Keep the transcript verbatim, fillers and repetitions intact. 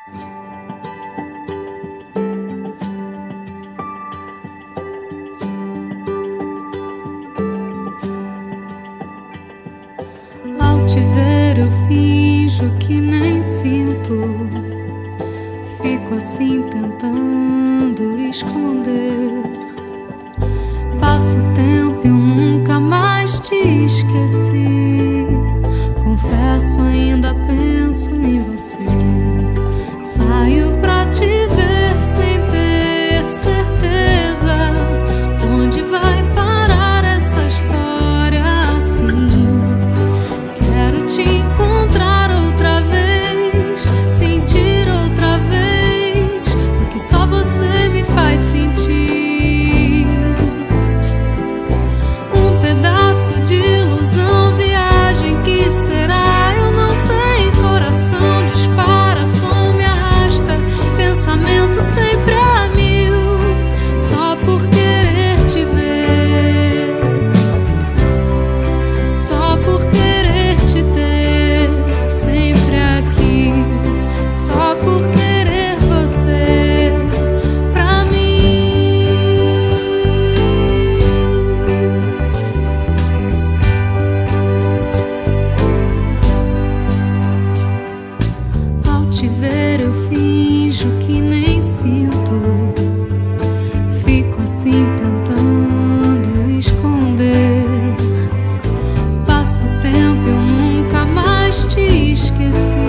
Ao te ver eu finjo que nem sinto, fico assim tentando esconder. Passo o tempo e eu nunca mais te esqueci. Confesso, ainda penso em você. Saio pra te ver sem ter certeza onde vai parar essa história assim. Quero te encontrar outra vez, sentir outra vez o que só você me faz sentir. Um pedaço de ilusão, viagem que será, eu não sei. Coração dispara, som me arrasta, pensamento sempre a mil, só por querer te ver, só por querer te ter sempre aqui, só por querer você pra mim. Ao te ver eu finjo que nem sinto, fico assim tentando esconder. Passo o tempo e eu nunca mais te esqueci.